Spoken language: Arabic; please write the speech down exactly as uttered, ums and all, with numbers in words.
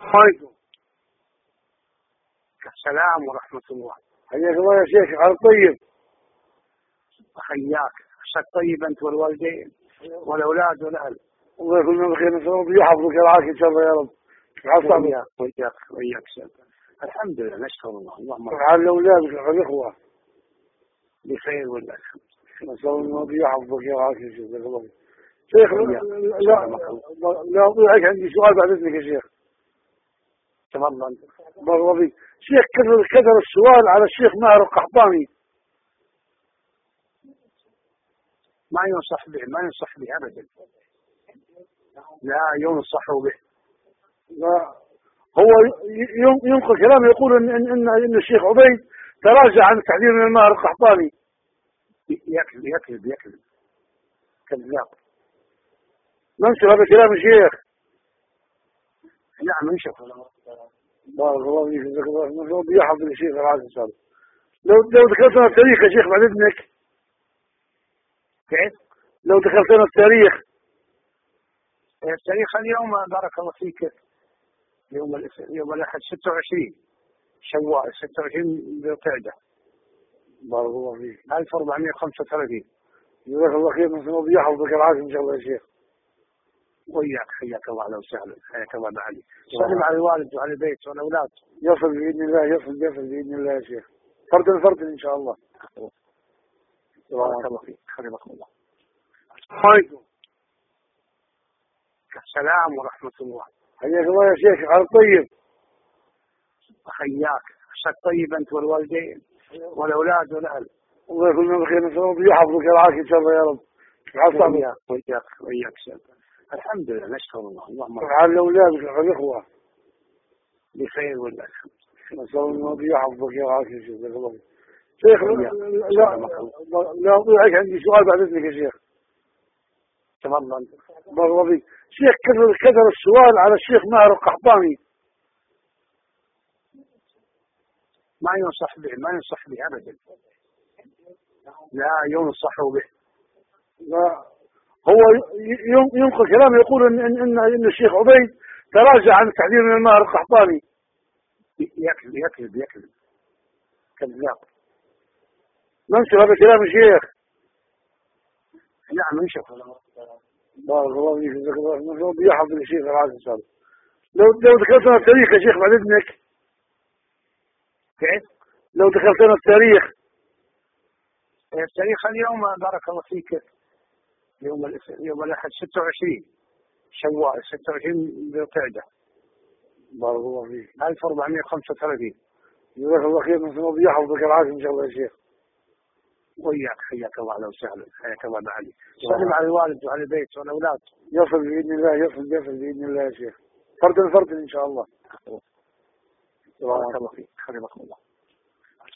عليكم. السلام ورحمة الله. حياك الله يا شيخ. على طيب. حياك. عساك طيب أنت والوالدين والأولاد والأهل. الله يكون من بخير. نسأل الله يحفظك ويرعاك إن شاء الله يا رب. وياك وياك وياك الحمد لله نشكر الله. اللهم على أولادك على الإخوة بخير والله الحمد. نسأل الله يحفظك ويرعاك إن شاء الله. شيخ لا لا أضيعك، عندي سؤال بعد إذنك يا شيخ. تفضل. بارك الله فيك. شيخ كثر كثر السؤال على الشيخ ماهر القحطاني. ما ينصح به ما ينصح به أبدا. لا ينصح به. لا هو ينقل كلام يقول إن إن إن, إن الشيخ عبيد تراجع عن التحذير من الماهر القحطاني. يكذب يكذب يكذب كذاب. ننشر هذا كلام الشيخ. نعم ننشر. بارك الله فيك. جزاك الله خير. يحفظ الشيخ العزيز ان شاء الله. لو لو ذكرتنا التاريخ يا شيخ بعد اذنك. كيف؟ لو ذكرتنا التاريخ. التاريخ اليوم بارك الله فيك يوم يوم الأحد ستة وعشرين شوال ستة وعشرين ذي القعدة. بارك الله فيك. ألف وأربعمائة وخمسة وثلاثين. جزاك الله خير. نسأل الله يحفظك العافية إن شاء الله يا شيخ. وياك حياك الله. أهلا وسهلا. حياك الله بعلي. سلم على الوالد وعلى البيت والأولاد. يصل بإذن الله. يصل يصل بإذن الله يا شيخ. فردا فردا إن شاء الله. بارك الله فيك. حفظكم الله. عليكم. السلام ورحمة الله. حياك الله يا شيخ. على طيب. حياك. عساك طيب أنت والوالدين والأولاد والأهل. الله يكون من بخير. نسأل الله يحفظك ويرعاك إن شاء الله يا رب. وياك وياك وياك الحمد لله نشكر الله. اللهم على أولادك على الإخوة بخير والله الحمد. نسأل الله يحفظك ويرعاك إن شاء الله. شيخ لا لا أضيعك، عندي سؤال بعد إذنك يا شيخ. تفضل. بارك الله فيك. شيخ كثر كثر السؤال على الشيخ ماهر القحطاني. ما ينصح به ما ينصح به أبدا. لا ينصح به. لا هو ينقل كلام يقول إن إن إن, إن الشيخ عبيد تراجع عن التحذير من الماهر القحطاني. يكذب يكذب يكذب كذاب. ننشر هذا كلام الشيخ. نعم ننشر. بارك الله فيك. جزاك الله خير. يحفظ الشيخ العزيز ان شاء الله. لو لو ذكرتنا التاريخ يا شيخ بعد اذنك. كيف؟ لو ذكرتنا التاريخ. التاريخ اليوم بارك الله فيك يوم يوم الأحد ستة وعشرين شوال ستة وعشرين ذي القعدة. بارك الله فيك. ألف وأربعمائة وخمسة وثلاثين. جزاك الله خير. نسأل الله يحفظك العافية إن شاء الله يا شيخ. وياك حياك الله. أهلا وسهلا. حياك الله بعلي. سلم على الوالد وعلى البيت والأولاد. يصل بإذن الله. يصل يصل بإذن الله يا شيخ. فردا فردا إن شاء الله. بارك الله فيك. حفظكم الله.